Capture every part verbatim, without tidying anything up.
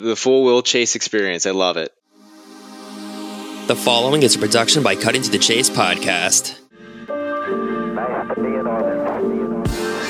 The full Will Chase experience. I love it. The following is a production by Cutting to the Chase podcast. Nice to be in orbit.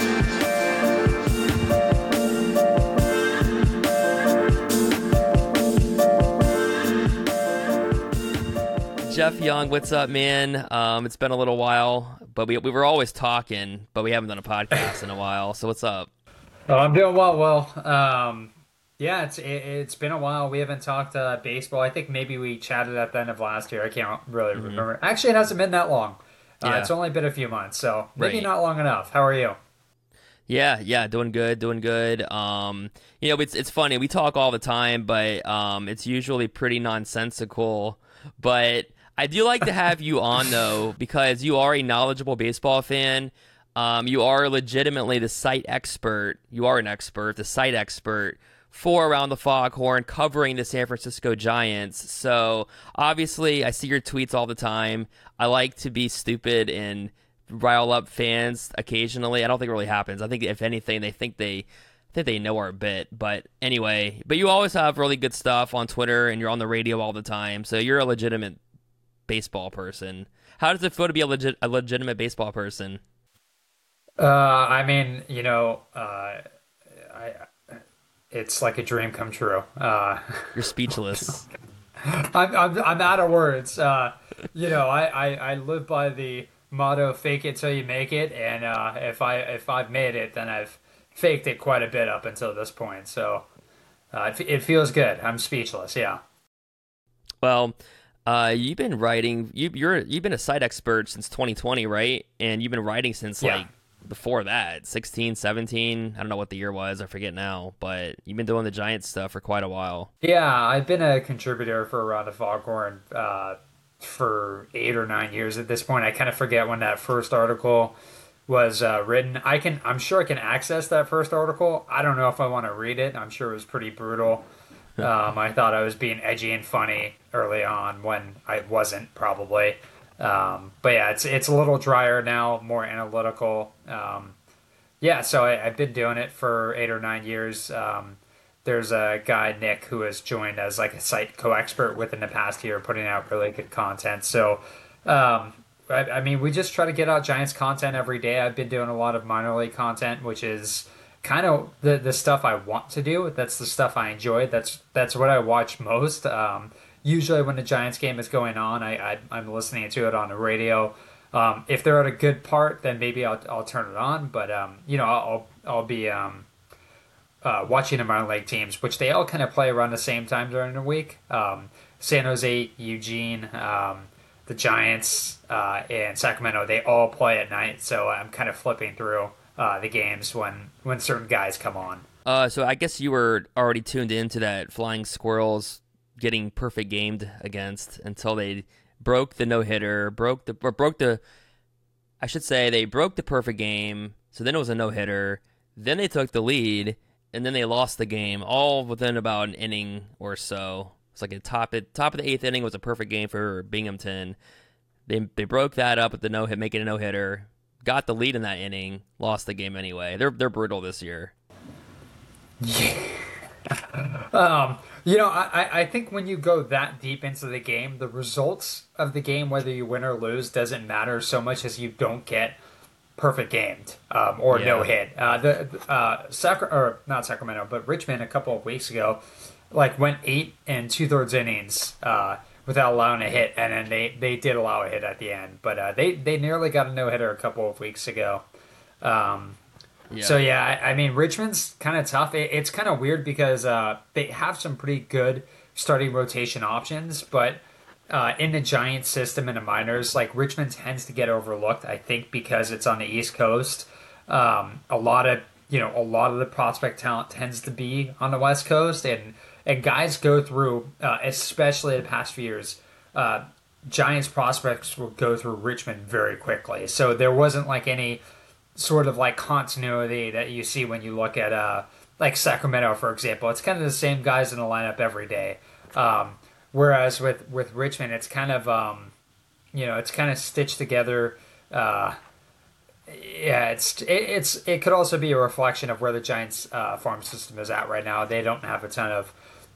Jeff Young, what's up, man? Um, it's been a little while, but we we were always talking, but we haven't done a podcast in a while. So what's up? Oh, I'm doing well. Well, um, yeah, it's it, it's been a while. We haven't talked uh, baseball. I think maybe we chatted at the end of last year. I can't really mm-hmm. remember. Actually, it hasn't been that long. Uh, yeah. It's only been a few months, so maybe right. not long enough. How are you? Yeah, yeah, doing good, doing good. Um, you know, it's it's funny. We talk all the time, but um, it's usually pretty nonsensical. But I do like to have you on, though, because you are a knowledgeable baseball fan. Um, you are legitimately the site expert. You are an expert, the site expert for Around the Foghorn, covering the San Francisco Giants. So, obviously, I see your tweets all the time. I like to be stupid and rile up fans occasionally. I don't think it really happens. I think, if anything, they think they... I think they know our bit, but anyway. But you always have really good stuff on Twitter, and you're on the radio all the time, so you're a legitimate baseball person. How does it feel to be a legit a legitimate baseball person? Uh, I mean, you know, uh, I it's like a dream come true. Uh, you're speechless. I'm, I'm I'm out of words. Uh, you know, I, I, I live by the motto "fake it till you make it," and uh, if I if I've made it, then I've faked it quite a bit up until this point, so uh, it, it feels good. I'm speechless. Yeah. Well, uh, you've been writing. You, you're you've been a site expert since twenty twenty, right? And you've been writing since yeah. like before that, sixteen, seventeen. I don't know what the year was. I forget now. But you've been doing the Giants stuff for quite a while. Yeah, I've been a contributor for Around the Foghorn uh, for eight or nine years at this point. I kind of forget when that first article was uh, written. I can, I'm sure I can access that first article. I don't know if I want to read it. I'm sure it was pretty brutal. Um, I thought I was being edgy and funny early on when I wasn't, probably. Um, but yeah, it's it's a little drier now, more analytical. Um, yeah, so I, I've been doing it for eight or nine years. Um, there's a guy, Nick, who has joined as like a site co-expert within the past year, putting out really good content. So, um, I mean, we just try to get out Giants content every day. I've been doing a lot of minor league content, which is kind of the the stuff I want to do. That's the stuff I enjoy. That's that's what I watch most. Um, usually when the Giants game is going on, I, I, I'm listening to it on the radio. Um, if they're at a good part, then maybe I'll, I'll turn it on. But, um, you know, I'll, I'll be um, uh, watching the minor league teams, which they all kind of play around the same time during the week. Um, San Jose, Eugene, um, the Giants, uh, and Sacramento, they all play at night, so I'm kind of flipping through uh, the games when, when certain guys come on. Uh, so I guess you were already tuned into that Flying Squirrels getting perfect gamed against until they broke the no-hitter, broke the, or broke the, I should say they broke the perfect game, so then it was a no-hitter, then they took the lead, and then they lost the game, all within about an inning or so. It's like a top top of the eighth inning was a perfect game for Binghamton. They they broke that up with the no hit, making a no hitter. Got the lead in that inning, lost the game anyway. They're they're brutal this year. Yeah. um, you know, I I think when you go that deep into the game, the results of the game, whether you win or lose, doesn't matter so much as you don't get perfect gamed um, or yeah. no hit. Uh, the uh, Sacra- or not Sacramento, but Richmond a couple of weeks ago, like went eight and two thirds innings uh, without allowing a hit, and then they, they did allow a hit at the end, but uh, they they nearly got a no hitter a couple of weeks ago. Um, yeah. So yeah, I, I mean Richmond's kind of tough. It, it's kind of weird because uh, they have some pretty good starting rotation options, but uh, in the Giants system in the minors, like Richmond tends to get overlooked. I think because it's on the East Coast. Um, a lot of you know a lot of the prospect talent tends to be on the West Coast, and And guys go through, uh, especially the past few years, uh, Giants prospects will go through Richmond very quickly. So there wasn't like any sort of like continuity that you see when you look at uh, like Sacramento, for example. It's kind of the same guys in the lineup every day. Um, whereas with, with Richmond, it's kind of, um, you know, it's kind of stitched together. Uh, yeah, it's it, it's it could also be a reflection of where the Giants uh, farm system is at right now. They don't have a ton of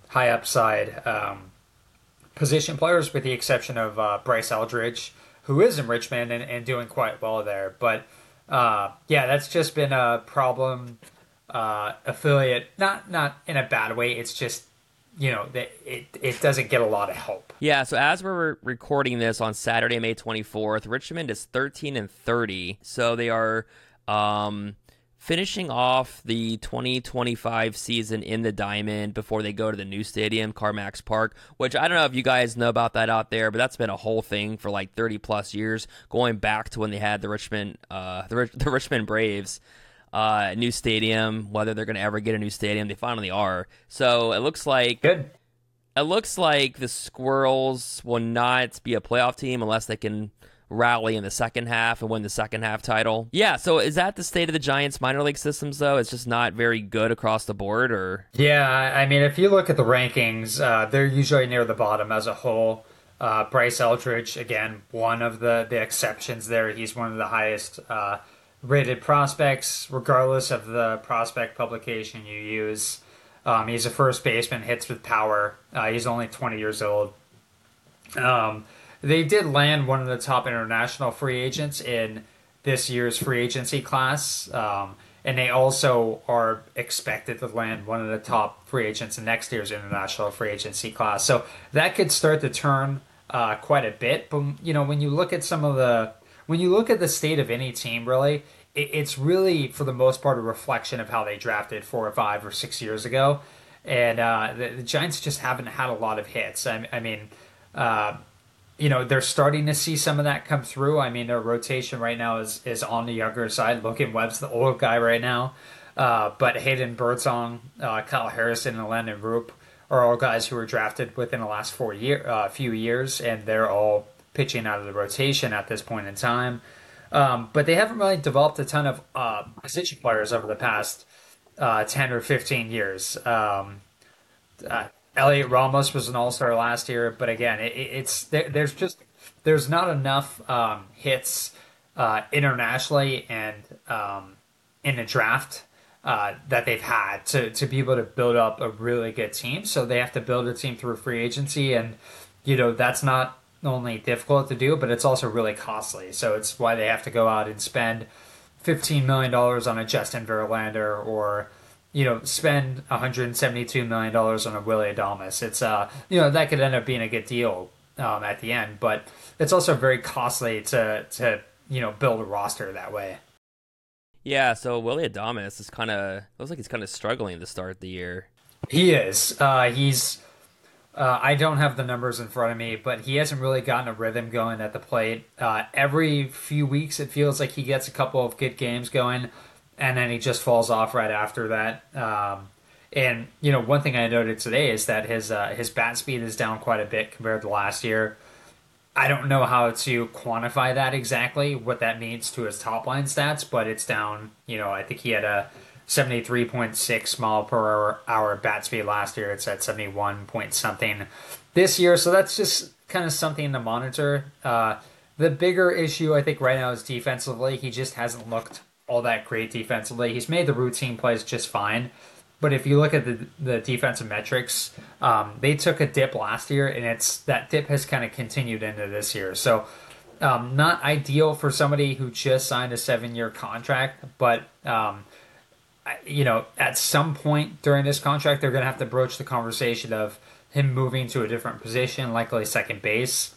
high upside um, position players, with the exception of uh, Bryce Eldridge, who is in Richmond and, and doing quite well there. But uh, yeah, that's just been a problem. Uh, affiliate, not not in a bad way. It's just, you know, that it it doesn't get a lot of help. Yeah, so as we're recording this on Saturday, May twenty-fourth, Richmond is thirteen and thirty. So they are um, finishing off the twenty twenty-five season in the Diamond before they go to the new stadium, CarMax Park, which I don't know if you guys know about that out there, but that's been a whole thing for like thirty plus years, going back to when they had the Richmond uh, the, the Richmond Braves. Uh, new stadium, whether they're going to ever get a new stadium, they finally are. So it looks like Good. It looks like the Squirrels will not be a playoff team unless they can rally in the second half and win the second half title. Yeah, so is that the state of the Giants minor league systems, though? It's just not very good across the board, or? Yeah, I mean, if you look at the rankings, uh, they're usually near the bottom as a whole. Uh, Bryce Eldridge, again, one of the, the exceptions there. He's one of the highest uh, rated prospects, regardless of the prospect publication you use. Um, he's a first baseman, hits with power. Uh, he's only twenty years old. Um, they did land one of the top international free agents in this year's free agency class. Um, and they also are expected to land one of the top free agents in next year's international free agency class. So that could start to turn uh, quite a bit. But, you know, when you look at some of the, when you look at the state of any team, really, it, it's really, for the most part, a reflection of how they drafted four or five or six years ago. And uh, the, the Giants just haven't had a lot of hits. I, I mean, uh, you know, they're starting to see some of that come through. I mean, their rotation right now is, is on the younger side. Logan Webb's the old guy right now. Uh, but Hayden Birdsong, uh, Kyle Harrison, and Landon Roop are all guys who were drafted within the last four year, uh, few years, and they're all pitching out of the rotation at this point in time. Um, but they haven't really developed a ton of uh, position players over the past uh, ten or fifteen years. Um, uh, Elliot Ramos was an all-star last year, but again, it, it's there, there's just there's not enough um, hits uh, internationally and um, in the draft uh, that they've had to to be able to build up a really good team. So they have to build a team through free agency, and you know that's not only difficult to do, but it's also really costly. So it's why they have to go out and spend fifteen million dollars on a Justin Verlander, or you know, spend one hundred seventy-two million dollars on a Willy Adames. It's, uh, you know, that could end up being a good deal um, at the end, but it's also very costly to, to, you know, build a roster that way. Yeah, so Willy Adames is kind of, looks like he's kind of struggling to start the year. He is. Uh, he's, uh, I don't have the numbers in front of me, but he hasn't really gotten a rhythm going at the plate. Uh, every few weeks, it feels like he gets a couple of good games going, and then he just falls off right after that. Um, and, you know, one thing I noted today is that his uh, his bat speed is down quite a bit compared to last year. I don't know how to quantify that exactly, what that means to his top line stats, but it's down. You know, I think he had a seventy-three point six mile per hour, hour bat speed last year. It's at seventy-one point something this year. So that's just kind of something to monitor. Uh, the bigger issue, I think, right now is defensively. He just hasn't looked all that great defensively. He's made the routine plays just fine, but if you look at the the defensive metrics, um, they took a dip last year, and it's that dip has kind of continued into this year. So um, not ideal for somebody who just signed a seven-year contract, but um, you know, at some point during this contract, they're going to have to broach the conversation of him moving to a different position, likely second base.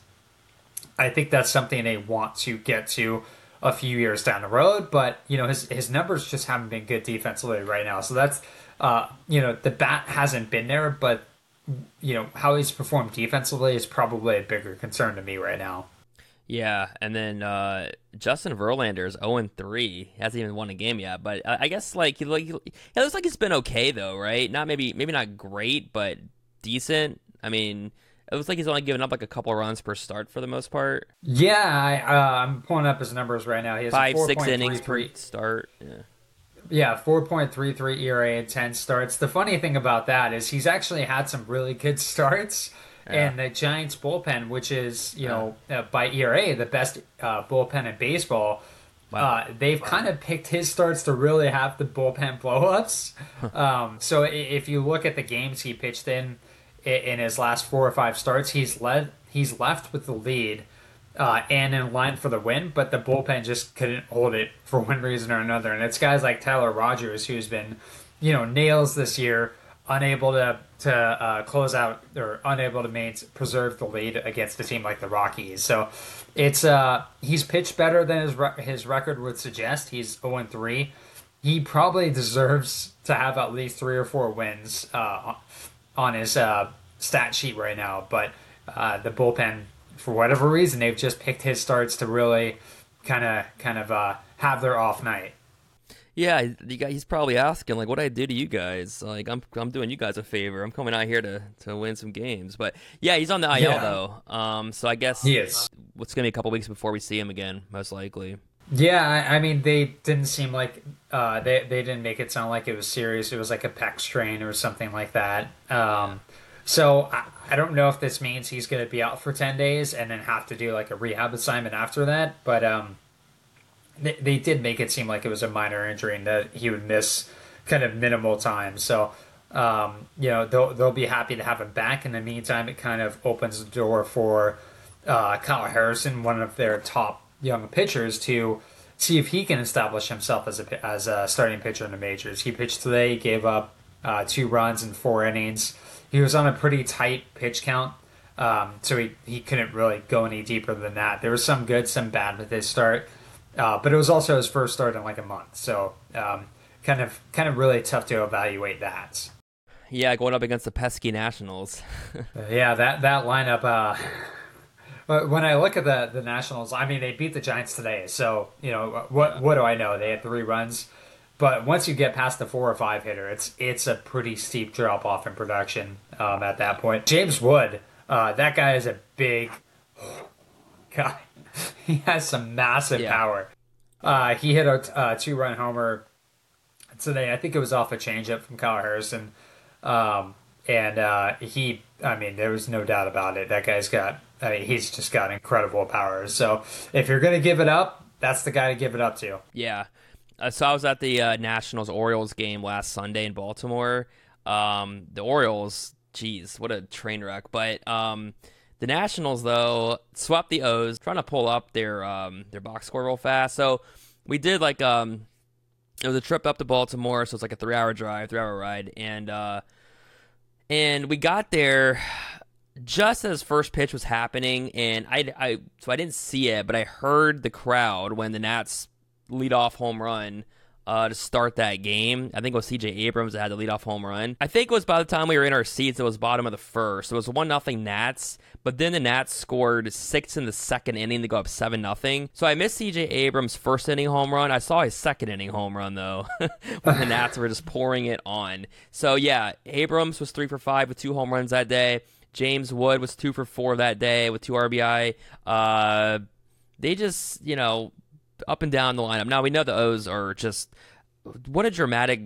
I think that's something they want to get to a few years down the road, but you know his his numbers just haven't been good defensively right now. So that's uh, you know the bat hasn't been there, but you know how he's performed defensively is probably a bigger concern to me right now. Yeah, and then uh, Justin Verlander is oh and three. He hasn't even won a game yet, but I guess like he like he looks like he's been okay though, right? Not maybe maybe not great, but decent. I mean, it looks like he's only given up like a couple of runs per start for the most part. Yeah, I, uh, I'm pulling up his numbers right now. He has five, a six innings per start. Yeah, yeah, four point three three E R A and ten starts. The funny thing about that is he's actually had some really good starts, yeah. And the Giants bullpen, which is you yeah. know uh, by E R A the best uh, bullpen in baseball. Wow. Uh, they've wow. kind of picked his starts to really have the bullpen blowups. um, so if you look at the games he pitched in, in, in his last four or five starts. He's led. He's left with the lead uh, and in line for the win, but the bullpen just couldn't hold it for one reason or another. And it's guys like Tyler Rogers who's been, you know, nails this year, unable to to uh, close out or unable to maintain, preserve the lead against a team like the Rockies. So it's uh he's pitched better than his re- his record would suggest. He's oh and three. He probably deserves to have at least three or four wins uh, on his uh, stat sheet right now. But uh, the bullpen, for whatever reason, they've just picked his starts to really kind of kind of uh, have their off night. Yeah, you guys, he's probably asking like, "What I do to you guys? Like, I'm I'm doing you guys a favor. I'm coming out here to, to win some games." But yeah, he's on the I L Yeah. though. Um, so I guess He is. It's gonna be a couple weeks before we see him again, most likely. Yeah, I, I mean, they didn't seem like uh, they they didn't make it sound like it was serious. It was like a pec strain or something like that. Um, so I, I don't know if this means he's going to be out for ten days and then have to do like a rehab assignment after that. But um, they, they did make it seem like it was a minor injury and that he would miss kind of minimal time. So, um, you know, they'll, they'll be happy to have him back. In the meantime, it kind of opens the door for uh, Kyle Harrison, one of their top young pitchers, to see if he can establish himself as a, as a starting pitcher in the majors. He pitched today, he gave up uh, two runs in four innings. He was on a pretty tight pitch count. Um, so he, he couldn't really go any deeper than that. There was some good, some bad with his start. Uh, but it was also his first start in like a month, so um, kind of kind of really tough to evaluate that. Yeah, going up against the pesky Nationals. Uh, yeah, that that lineup. Uh, but when I look at the the Nationals, I mean they beat the Giants today, so you know what what do I know? They had three runs, but once you get past the four or five hitter, it's it's a pretty steep drop off in production um, at that point. James Wood, uh, that guy is a big guy. He has some massive Yeah. power. Uh, he hit a uh, two-run homer today. I think it was off a changeup from Kyle Harrison. Um, and uh, he, I mean, there was no doubt about it. That guy's got, I mean, he's just got incredible power. So if you're going to give it up, that's the guy to give it up to. Yeah. Uh, so I was at the uh, Nationals-Orioles game last Sunday in Baltimore. Um, the Orioles, geez, what a train wreck. But um, the Nationals, though, swept the O's, trying to pull up their um, their box score real fast. So we did like, um, it was a trip up to Baltimore, so it's like a three-hour drive, three-hour ride. And, uh, and we got there just as first pitch was happening, and I, I so I didn't see it, but I heard the crowd when the Nats lead off home run uh, to start that game. I think it was C J Abrams that had the leadoff home run. I think it was by the time we were in our seats, it was bottom of the first. It was one nothing Nats, but then the Nats scored six in the second inning to go up seven nothing. So I missed C J Abrams' first inning home run. I saw his second inning home run, though, when the Nats were just pouring it on. So, yeah, Abrams was three for five with two home runs that day. James Wood was two for four that day with two R B I. Uh, they just, you know, up and down the lineup. Now, we know the O's are just, what a dramatic,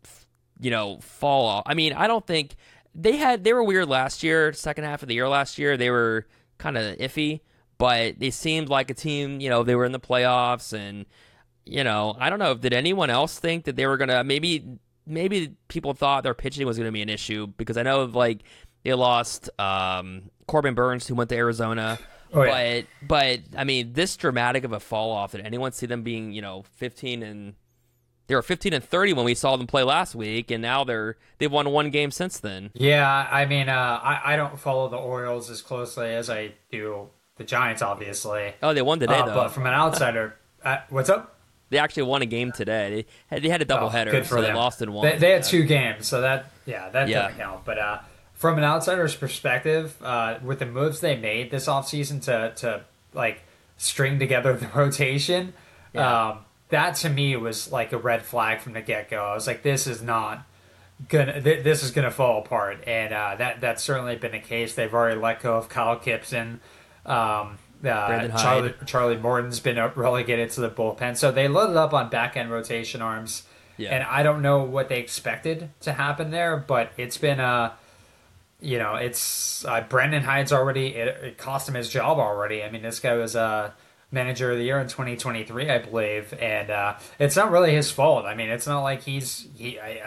you know, fall off. I mean, I don't think, they had, they were weird last year, second half of the year last year. They were kind of iffy, but they seemed like a team, you know, they were in the playoffs, and, you know, I don't know, did anyone else think that they were going to, maybe, maybe people thought their pitching was going to be an issue, because I know, like, they lost um, Corbin Burns, who went to Arizona. Oh, yeah. But, but I mean, this dramatic of a fall off, did anyone see them being, you know, fifteen and they were fifteen and thirty when we saw them play last week, and now they're they've won one game since then. Yeah, I mean, uh, I, I don't follow the Orioles as closely as I do the Giants, obviously. Oh, they won today Uh, though. but from an outsider, uh, what's up? They actually won a game today. They had, they had a doubleheader, Oh, good for so they them. lost in one. They, they had Yeah. two games, so that yeah, that Yeah. doesn't count. But uh, from an outsider's perspective, uh, with the moves they made this offseason to to like string together the rotation, Yeah. um, that to me was like a red flag from the get go. I was like, this is not gonna th- this is gonna fall apart, and uh, that that's certainly been the case. They've already let go of Kyle Gibson. Um, uh, Brandon Hyde. Charlie Charlie Morton's been relegated to the bullpen, so they loaded up on back end rotation arms. Yeah. And I don't know what they expected to happen there, but it's been uh you know, it's uh, Brandon Hyde's already it, it cost him his job already. I mean, this guy was a uh, manager of the year in twenty twenty-three, I believe, and uh, it's not really his fault. I mean, it's not like he's he. I, uh,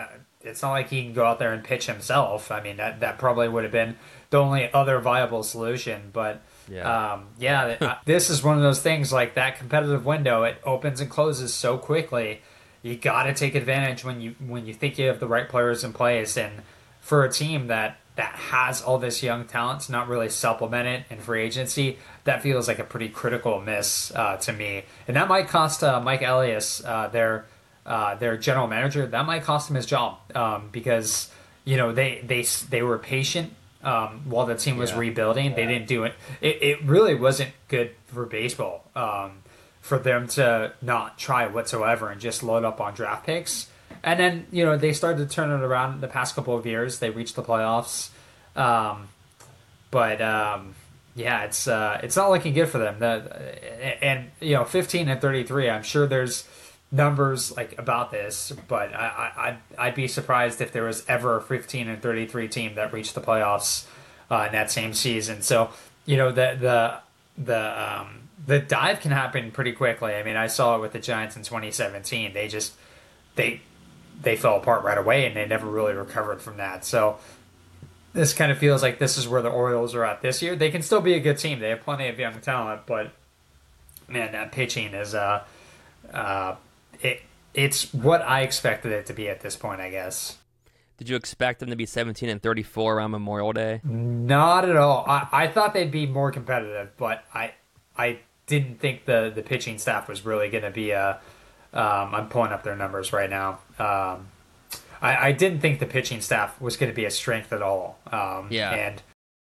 it's not like he can go out there and pitch himself. I mean, that that probably would have been the only other viable solution. But Yeah. um, yeah, this is one of those things like that competitive window. It opens and closes so quickly. You got to take advantage when you when you think you have the right players in place. And for a team that that has all this young talent to not really supplement it in free agency, that feels like a pretty critical miss uh, to me. And that might cost uh, Mike Elias, uh, their uh, their general manager, that might cost him his job um, because you know they they they were patient um, while the team was Yeah. rebuilding. They didn't do it. It, it really wasn't good for baseball um, for them to not try whatsoever and just load up on draft picks. And then, you know, they started to turn it around the past couple of years. They reached the playoffs. Um, but, um, yeah, it's uh, it's not looking good for them. The, and, you know, fifteen and thirty-three, I'm sure there's numbers like about this, but I, I, I'd, I'd be surprised if there was ever a fifteen and thirty-three team that reached the playoffs uh, in that same season. So, you know, the, the, the, um, the dive can happen pretty quickly. I mean, I saw it with the Giants in twenty seventeen. They just, they, they fell apart right away and they never really recovered from that. So this kind of feels like this is where the Orioles are at this year. They can still be a good team. They have plenty of young talent, but man, that pitching is uh uh it it's what I expected it to be at this point, I guess. Did you expect them to be seventeen and thirty-four around Memorial Day? Not at all. I, I thought they'd be more competitive, but I I didn't think the, the pitching staff was really going to be a Um, I'm pulling up their numbers right now. Um, I, I didn't think the pitching staff was going to be a strength at all. Um, Yeah. And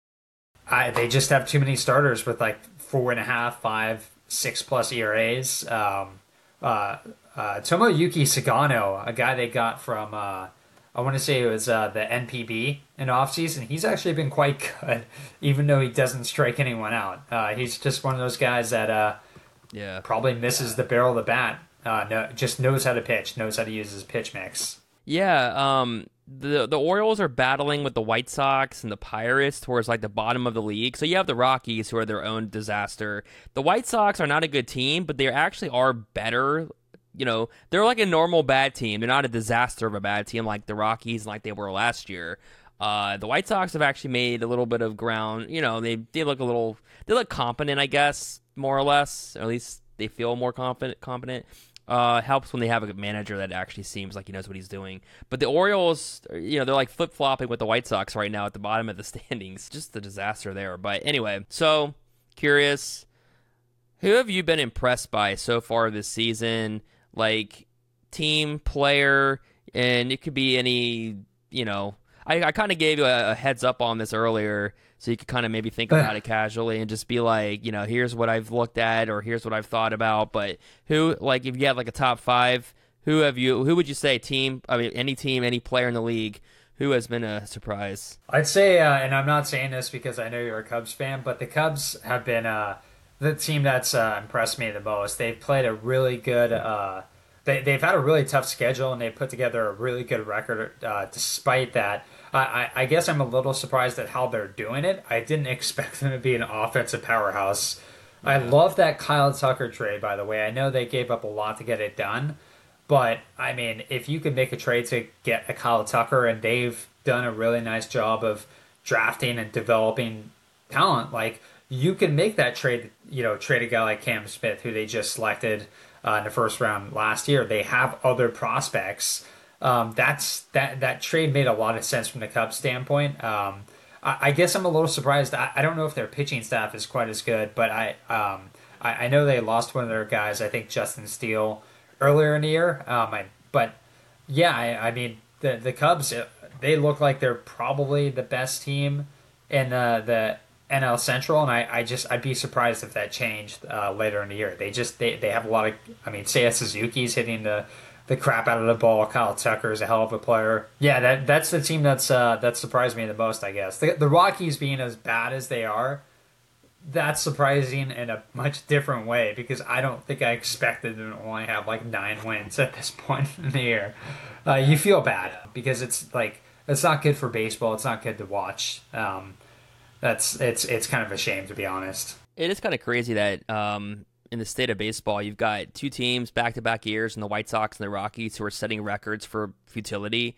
I, they just have too many starters with like four and a half, five, six plus E R As. Um, uh, uh, Tomoyuki Sagano, a guy they got from, uh, I want to say it was uh, the N P B in offseason. He's actually been quite good, even though he doesn't strike anyone out. Uh, he's just one of those guys that uh, Yeah. probably misses the barrel of the bat. Uh, no, just knows how to pitch, knows how to use his pitch mix. Yeah, um, the the Orioles are battling with the White Sox and the Pirates towards like the bottom of the league. So you have the Rockies, who are their own disaster. The White Sox are not a good team, but they actually are better. You know, they're like a normal bad team. They're not a disaster of a bad team like the Rockies, like they were last year. Uh, the White Sox have actually made a little bit of ground. You know, they they look a little, they look competent, I guess, more or less. Or at least they feel more confident, competent. Uh, helps when they have a manager that actually seems like he knows what he's doing. But the Orioles, you know, they're like flip-flopping with the White Sox right now at the bottom of the standings. Just a disaster there. But anyway, so curious, who have you been impressed by so far this season? Like team, player, and it could be any, you know, I, I kind of gave you a, a heads up on this earlier, so you could kind of maybe think about it casually and just be like, you know, here's what I've looked at or here's what I've thought about. But who, like, if you had like a top five, who have you? Who would you say team? I mean, any team, any player in the league, who has been a surprise? I'd say, uh, and I'm not saying this because I know you're a Cubs fan, but the Cubs have been uh, the team that's uh, impressed me the most. They've played a really good. Uh, they they've had a really tough schedule and they put together a really good record. Uh, despite that. I, I guess I'm a little surprised at how they're doing it. I didn't expect them to be an offensive powerhouse. Yeah. I love that Kyle Tucker trade, by the way. I know they gave up a lot to get it done. But, I mean, if you could make a trade to get a Kyle Tucker, and they've done a really nice job of drafting and developing talent, like, you can make that trade, you know, trade a guy like Cam Smith, who they just selected uh, in the first round last year. They have other prospects. Um, that's that that trade made a lot of sense from the Cubs standpoint. Um, I, I guess I'm a little surprised. I, I don't know if their pitching staff is quite as good, but I um I, I know they lost one of their guys. I think Justin Steele earlier in the year. Um, I, but yeah, I, I mean the the Cubs, they look like they're probably the best team in uh, the N L Central, and I, I just I'd be surprised if that changed uh, later in the year. They just they, they have a lot of. I mean, Seiya Suzuki's hitting the. the crap out of the ball. Kyle Tucker is a hell of a player. Yeah, that that's the team that's uh, that surprised me the most, I guess. The, the Rockies being as bad as they are, that's surprising in a much different way because I don't think I expected them to only have like nine wins at this point in the year. Uh, you feel bad because it's like it's not good for baseball. It's not good to watch. Um, that's it's it's kind of a shame, to be honest. It is kind of crazy that um, in the state of baseball, you've got two teams back-to-back years in the White Sox and the Rockies who are setting records for futility.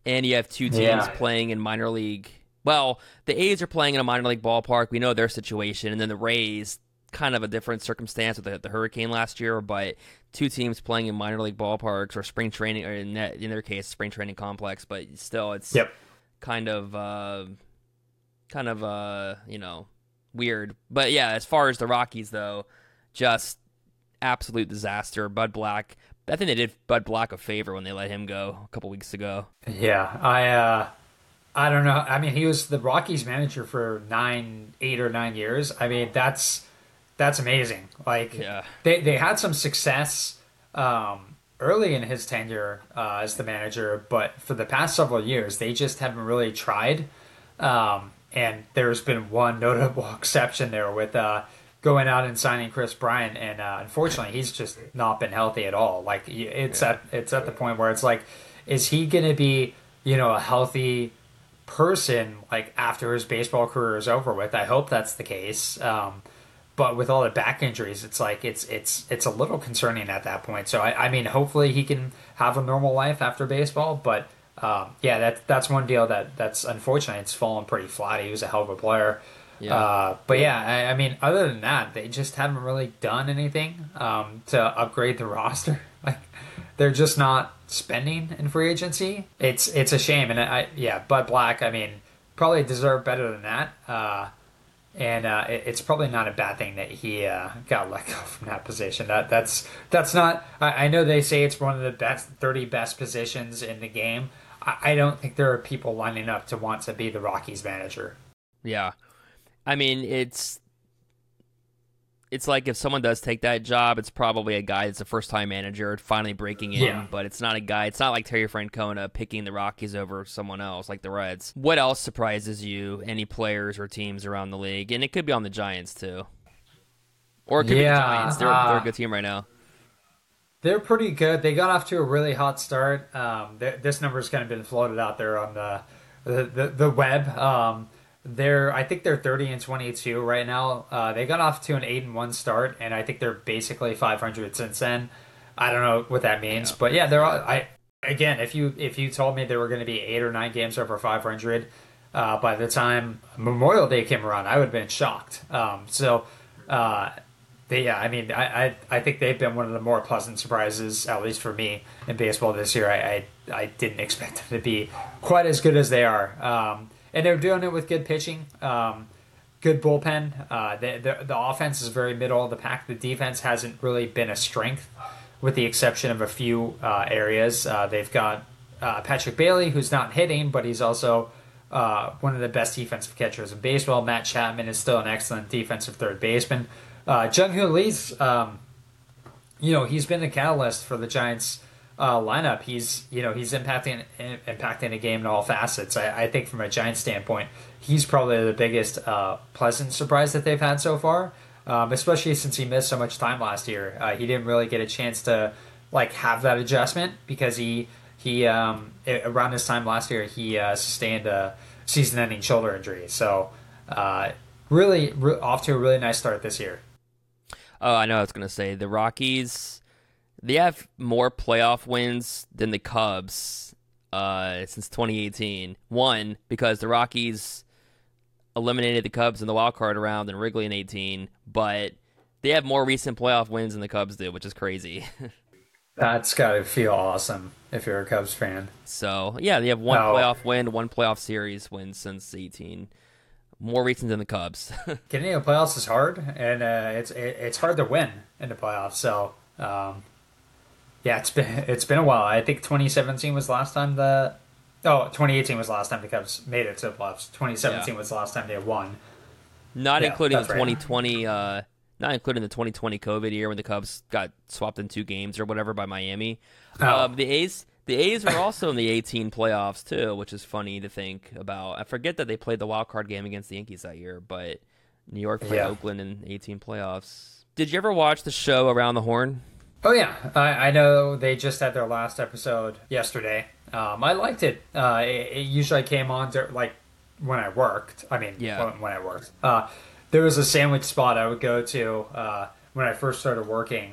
and you have two teams Yeah. playing in minor league. Well, the A's are playing in a minor league ballpark. We know their situation, and then the Rays, kind of a different circumstance with the, the hurricane last year, but two teams playing in minor league ballparks or spring training, or in, that, in their case, spring training complex. But still, it's Yep. kind of, uh, kind of, uh, you know, weird. But yeah, as far as the Rockies, though, just absolute disaster. Bud Black. I think they did Bud Black a favor when they let him go a couple weeks ago. Yeah, I uh, I don't know. I mean, he was the Rockies manager for nine, eight or nine years. I mean, that's that's amazing. Like, Yeah. they they had some success um, early in his tenure uh, as the manager, but for the past several years, they just haven't really tried. Um, and there's been one notable exception there with uh, going out and signing Chris Bryant, and uh, unfortunately, he's just not been healthy at all. Like, it's at it's at the point where it's like, is he going to be, you know, a healthy person like after his baseball career is over with? I hope that's the case. Um, but with all the back injuries, it's like it's it's it's a little concerning at that point. So I, I mean, hopefully he can have a normal life after baseball. But um, yeah, that that's one deal that that's unfortunate. It's fallen pretty flat. He was a hell of a player. Yeah. Uh, but yeah, I, I mean, other than that, they just haven't really done anything um, to upgrade the roster. Like, they're just not spending in free agency. It's it's a shame, and I yeah, Bud Black, I mean, probably deserved better than that. Uh, and uh, it, it's probably not a bad thing that he uh, got let go from that position. That that's that's not. I, I know they say it's one of the best thirty best positions in the game. I, I don't think there are people lining up to want to be the Rockies manager. Yeah. I mean, it's it's like if someone does take that job, it's probably a guy that's a first-time manager finally breaking in, Yeah. but it's not a guy. It's not like Terry Francona picking the Rockies over someone else, like the Reds. What else surprises you? Any players or teams around the league? And it could be on the Giants, too. Or it could Yeah, be the Giants. They're, uh, they're a good team right now. They're pretty good. They got off to a really hot start. Um, th- this number's kind of been floated out there on the the, the, the web. Um, they're I think they're thirty and twenty-two right now. Uh, they got off to an eight and one start, and I think they're basically five hundred since then. I don't know what that means, Yeah. but yeah, they're all, I again. If you if you told me there were going to be eight or nine games over five hundred uh, by the time Memorial Day came around, I would have been shocked. Um, so. Uh, They, yeah, I mean, I, I I think they've been one of the more pleasant surprises, at least for me, in baseball this year. I I, I didn't expect them to be quite as good as they are, um, and they're doing it with good pitching, um, good bullpen. Uh, the, the the offense is very middle of the pack. The defense hasn't really been a strength, with the exception of a few uh, areas. Uh, they've got uh, Patrick Bailey, who's not hitting, but he's also uh, one of the best defensive catchers in baseball. Matt Chapman is still an excellent defensive third baseman. Uh, Jung-Hoo Lee's, um, you know, he's been the catalyst for the Giants' uh, lineup. He's, you know, he's impacting impacting the game in all facets. I, I think from a Giants standpoint, he's probably the biggest uh, pleasant surprise that they've had so far, um, especially since he missed so much time last year. Uh, he didn't really get a chance to, like, have that adjustment because he, he um, around this time last year, he uh, sustained a season-ending shoulder injury. So, uh, really, re- off to a really nice start this year. Oh, I know what I was going to say. The Rockies, they have more playoff wins than the Cubs uh, since twenty eighteen. One, because the Rockies eliminated the Cubs in the wild card round in Wrigley in eighteen, but they have more recent playoff wins than the Cubs do, which is crazy. That's got to feel awesome if you're a Cubs fan. So, yeah, they have one Oh. playoff win, one playoff series win since eighteen. More recent than the Cubs. Getting into the playoffs is hard, and uh, it's it, it's hard to win in the playoffs. So, um, yeah, it's been it's been a while. I think twenty seventeen was the last time the oh twenty eighteen was the last time the Cubs made it to the playoffs. twenty seventeen Yeah. was the last time they won. Not Yeah, including the that's right. twenty twenty, uh, not including the twenty twenty COVID year when the Cubs got swapped in two games or whatever by Miami. Oh. Um, the A's, the A's were also in the eighteen playoffs too, which is funny to think about. I forget that they played the wild card game against the Yankees that year, but New York played Yeah. Oakland in eighteen playoffs. Did you ever watch the show Around the Horn? Oh yeah, I, I know they just had their last episode yesterday. Um, I liked it. Uh, it. It usually came on to, like when I worked. I mean, Yeah. when, when I worked. Uh, there was a sandwich spot I would go to uh, when I first started working,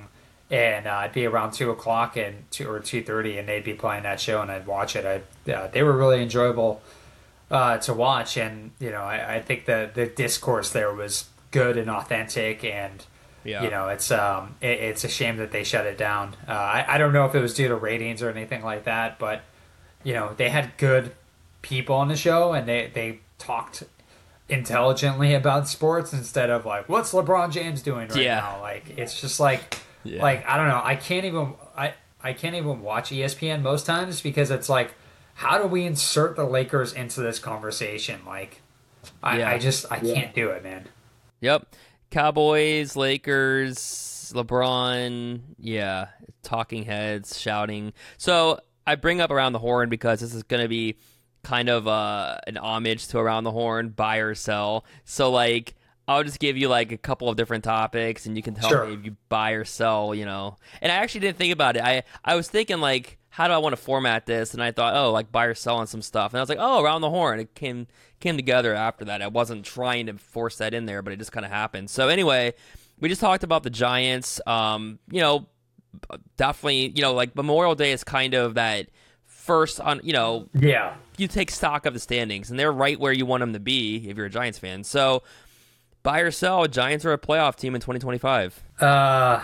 and uh, I'd be around two o'clock and two or two thirty, and they'd be playing that show, and I'd watch it. I uh, they were really enjoyable uh, to watch, and you know, I, I think the the discourse there was good and authentic, and Yeah. you know, it's um, it, it's a shame that they shut it down. Uh, I I don't know if it was due to ratings or anything like that, but you know, they had good people on the show, and they they talked intelligently about sports instead of like, what's LeBron James doing right Yeah. now? Like, it's just like, Yeah. like I don't know. I can't even I I can't even watch E S P N most times because it's like, how do we insert the Lakers into this conversation? Like, I, Yeah. I just I can't do it, man. Yep. Cowboys, Lakers, LeBron, yeah, talking heads, shouting. So I bring up Around the Horn because this is going to be kind of uh, an homage to Around the Horn, buy or sell. So, like, I'll just give you, like, a couple of different topics, and you can tell Sure. me if you buy or sell, you know. And I actually didn't think about it. I, I was thinking, like, how do I want to format this? And I thought, oh, like, buy or sell on some stuff. And I was like, oh, Around the Horn. It came came together after that. I wasn't trying to force that in there, but it just kind of happened. So, anyway, we just talked about the Giants. Um, you know, definitely, you know, like, Memorial Day is kind of that first on, you know, Yeah. you take stock of the standings, and they're right where you want them to be if you're a Giants fan. So, buy or sell, Giants are a playoff team in twenty twenty-five. Uh,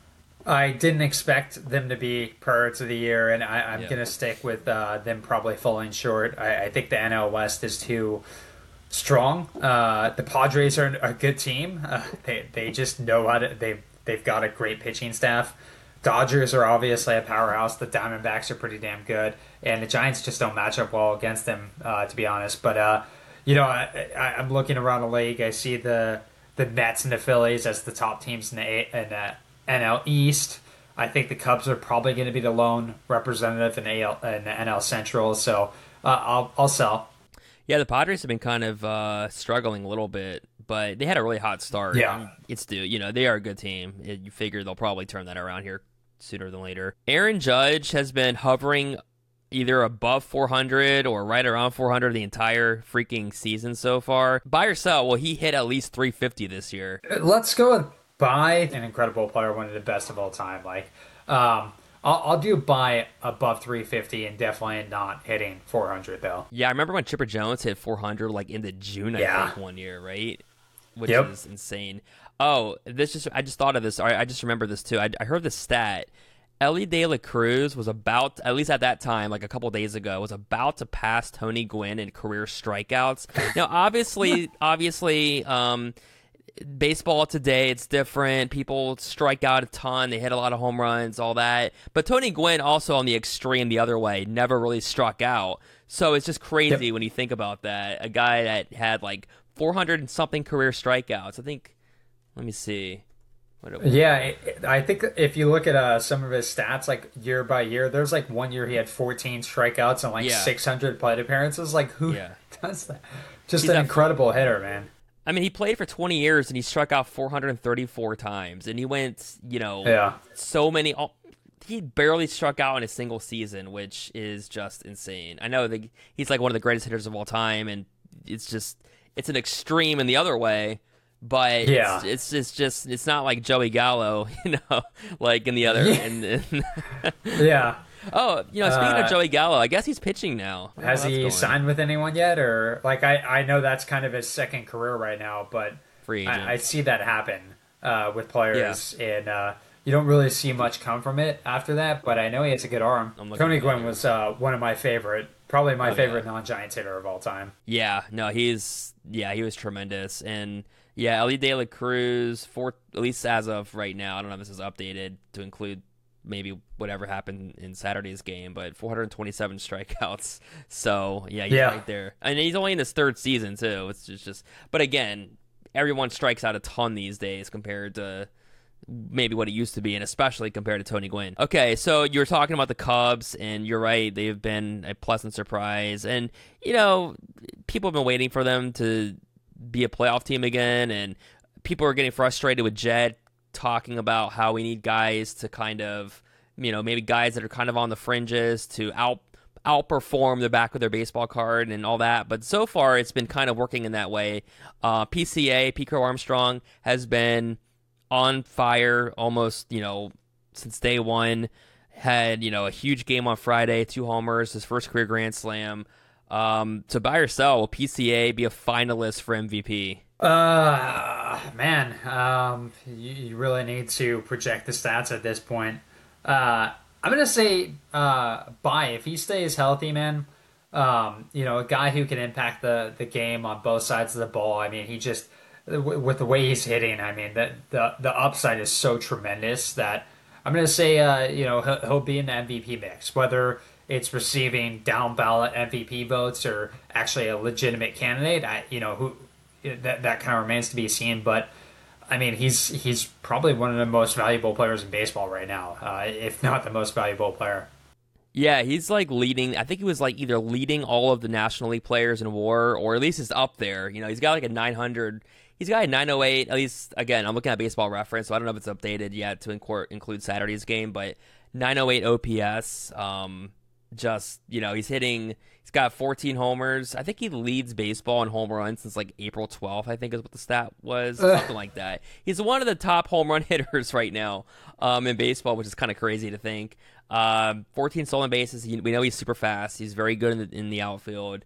I didn't expect them to be prior to the year, and I, I'm Yeah. going to stick with uh, them probably falling short. I, I think the N L West is too strong. Uh, the Padres are a good team. Uh, they they just know how to. They they've got a great pitching staff. Dodgers are obviously a powerhouse. The Diamondbacks are pretty damn good, and the Giants just don't match up well against them, uh, to be honest. But uh, you know, I, I, I'm looking around the league. I see the the Mets and the Phillies as the top teams in the, A- in the N L East. I think the Cubs are probably going to be the lone representative in, A L, in the N L Central. So uh, I'll I'll sell. Yeah, the Padres have been kind of uh, struggling a little bit, but they had a really hot start. Yeah. It's due. You know, they are a good team. It- You figure they'll probably turn that around here sooner than later. Aaron Judge has been hovering either above four hundred or right around four hundred the entire freaking season so far. Buy or sell, well, he hit at least three fifty this year. Let's go with buy. An incredible player, one of the best of all time. Like, um, I'll, I'll do buy above three fifty and definitely not hitting four hundred though. Yeah, I remember when Chipper Jones hit four hundred like into June, I Yeah. think, one year, right? Which Yep. is insane. Oh, this just I just thought of this. I, I just remember this too. I, I heard the stat. Ellie De La Cruz was about, at least at that time, like a couple days ago, was about to pass Tony Gwynn in career strikeouts. Now, obviously, obviously, um, baseball today, it's different. People strike out a ton. They hit a lot of home runs, all that. But Tony Gwynn also on the extreme the other way, never really struck out. So it's just crazy Yep. when you think about that. A guy that had like four hundred and something career strikeouts. I think, let me see. What it was. Yeah, it, I think if you look at uh, some of his stats, like year by year, there's like one year he had fourteen strikeouts and like Yeah. six hundred plate appearances. Like, who Yeah. does that? Just He's an a- incredible hitter, man. I mean, he played for twenty years and he struck out four hundred thirty-four times. And he went, you know, Yeah. so many. all- He barely struck out in a single season, which is just insane. I know that he's like one of the greatest hitters of all time, and it's just it's an extreme in the other way. But Yeah. it's, it's it's just it's not like Joey Gallo, you know, like in the other. Yeah. And, and Yeah. oh, you know, speaking Uh, of Joey Gallo, I guess he's pitching now. I don't know Has how that's he going. signed with anyone yet? Or like I, I know that's kind of his second career right now, but Free agent. I, I see that happen uh, with players, and uh, you don't really see much come from it after that. But I know he has a good arm. I'm looking Tony at Gwynn it. was uh, one of my favorite, probably my Oh, favorite yeah. non-Giants hitter of all time. Yeah, no, he's yeah, he was tremendous, and yeah, Ellie De La Cruz, for at least as of right now, I don't know if this is updated to include maybe whatever happened in Saturday's game, but four hundred twenty-seven strikeouts. So yeah, he's Yeah. right there, and he's only in his third season too. It's just, just, but again, everyone strikes out a ton these days compared to maybe what it used to be, and especially compared to Tony Gwynn. Okay, so you were talking about the Cubs, and you're right, they've been a pleasant surprise, and you know, people have been waiting for them to be a playoff team again, and people are getting frustrated with Jed talking about how we need guys to kind of, you know, maybe guys that are kind of on the fringes to out outperform the back of their baseball card and all that. But so far, it's been kind of working in that way. Uh, P C A, Pico Armstrong, has been on fire almost, you know, since day one. Had, you know, a huge game on Friday, two homers, his first career Grand Slam. Um, so buy or sell, will P C A be a finalist for M V P? Uh, man, um, you, you really need to project the stats at this point. Uh, I'm gonna say uh, buy if he stays healthy, man. Um, you know, a guy who can impact the, the game on both sides of the ball. I mean, he just with the way he's hitting. I mean, that the the upside is so tremendous that I'm gonna say uh, you know he'll, he'll be in the M V P mix, whether it's receiving down ballot M V P votes or actually a legitimate candidate. I you know who that that kind of remains to be seen, but. I mean, he's he's probably one of the most valuable players in baseball right now, uh, if not the most valuable player. Yeah, he's like leading. I think he was like either leading all of the National League players in WAR, or at least is up there. You know, he's got like a nine hundred. He's got a nine oh eight. At least, again, I'm looking at Baseball Reference, so I don't know if it's updated yet to include Saturday's game, but nine oh eight O P S. Um, just you know, he's hitting. He's got fourteen homers. I think he leads baseball in home runs since like April twelfth, I think is what the stat was. Something like that. He's one of the top home run hitters right now um, in baseball, which is kind of crazy to think. Um, fourteen stolen bases. He, we know he's super fast. He's very good in the, in the outfield.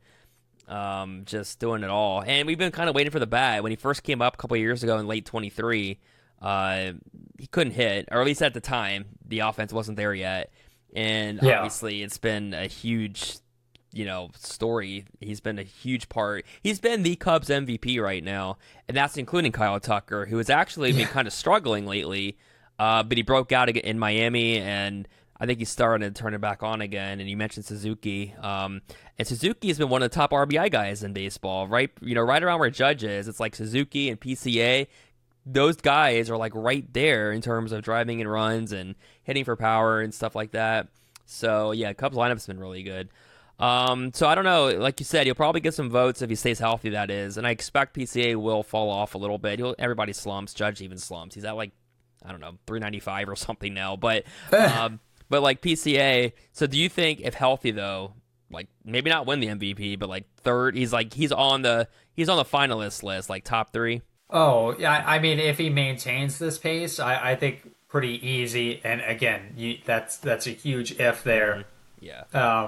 Um, just doing it all. And we've been kind of waiting for the bat. When he first came up a couple of years ago in late twenty-three, uh, he couldn't hit, or at least at the time, the offense wasn't there yet. And yeah. Obviously it's been a huge you know, story. He's been a huge part. He's been the Cubs M V P right now, and that's including Kyle Tucker, who has actually been kind of struggling lately, uh, but he broke out in Miami, and I think he's starting to turn it back on again. And you mentioned Suzuki, um, and Suzuki has been one of the top R B I guys in baseball, right? You know, right around where Judge is. It's like Suzuki and P C A. Those guys are like right there in terms of driving in runs and hitting for power and stuff like that. So yeah, Cubs lineup's been really good. Um, so I don't know. Like you said, he'll probably get some votes if he stays healthy. That is, and I expect P C A will fall off a little bit. He'll, everybody slumps. Judge even slumps. He's at like I don't know three ninety-five or something now. But um, but like P C A. So do you think if healthy though, like maybe not win the M V P, but like third, he's like he's on the he's on the finalist list, like top three. Oh yeah, I mean if he maintains this pace, I, I think pretty easy. And again, you, that's that's a huge if there. Yeah. Um.